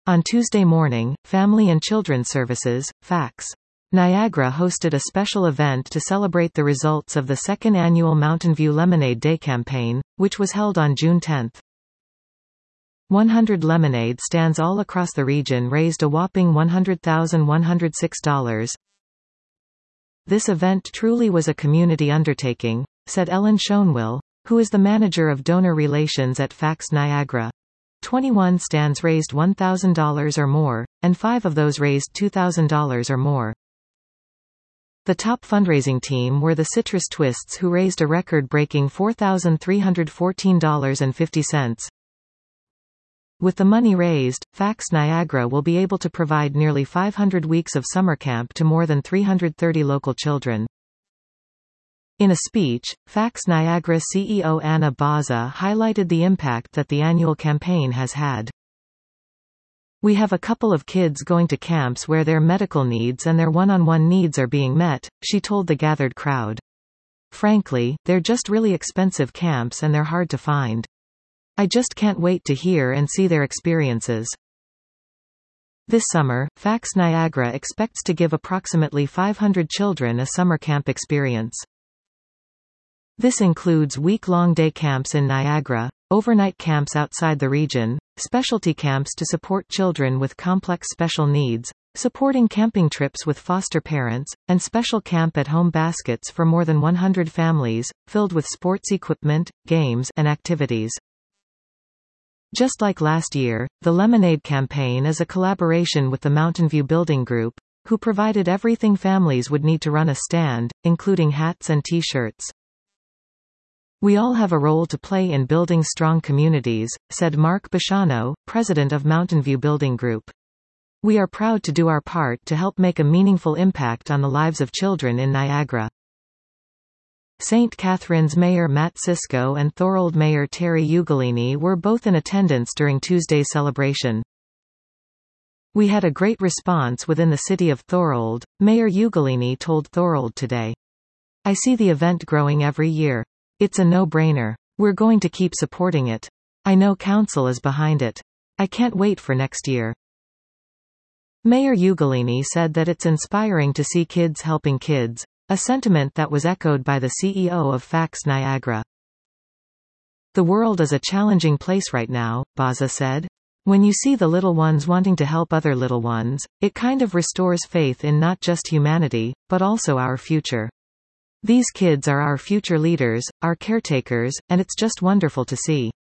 On Tuesday morning, Family and Children's Services, FACS Niagara hosted a special event to celebrate the results of the second annual Mountain View Lemonade Day campaign, which was held on June 10. 100 lemonade stands all across the region raised a whopping $100,106. This event truly was a community undertaking, said Ellen Schoenwill, who is the manager of donor relations at FACS Niagara. 21 stands raised $1,000 or more, and 5 of those raised $2,000 or more. The top fundraising team were the Citrus Twists, who raised a record-breaking $4,314.50. With the money raised, FACS Niagara will be able to provide nearly 500 weeks of summer camp to more than 330 local children. In a speech, FACS Niagara CEO Anna Baza highlighted the impact that the annual campaign has had. We have a couple of kids going to camps where their medical needs and their one-on-one needs are being met, she told the gathered crowd. Frankly, they're just really expensive camps and they're hard to find. I just can't wait to hear and see their experiences. This summer, FACS Niagara expects to give approximately 500 children a summer camp experience. This includes week-long day camps in Niagara, overnight camps outside the region, specialty camps to support children with complex special needs, supporting camping trips with foster parents, and special camp-at-home baskets for more than 100 families, filled with sports equipment, games, and activities. Just like last year, the Lemonade campaign is a collaboration with the Mountain View Building Group, who provided everything families would need to run a stand, including hats and T-shirts. We all have a role to play in building strong communities, said Mark Bashano, president of Mountain View Building Group. We are proud to do our part to help make a meaningful impact on the lives of children in Niagara. St. Catharines Mayor Matt Cisco and Thorold Mayor Terry Ugolini were both in attendance during Tuesday's celebration. We had a great response within the city of Thorold, Mayor Ugolini told Thorold today. I see the event growing every year. It's a no-brainer. We're going to keep supporting it. I know council is behind it. I can't wait for next year. Mayor Ugolini said that it's inspiring to see kids helping kids, a sentiment that was echoed by the CEO of FACS Niagara. The world is a challenging place right now, Baza said. When you see the little ones wanting to help other little ones, it kind of restores faith in not just humanity, but also our future. These kids are our future leaders, our caretakers, and it's just wonderful to see.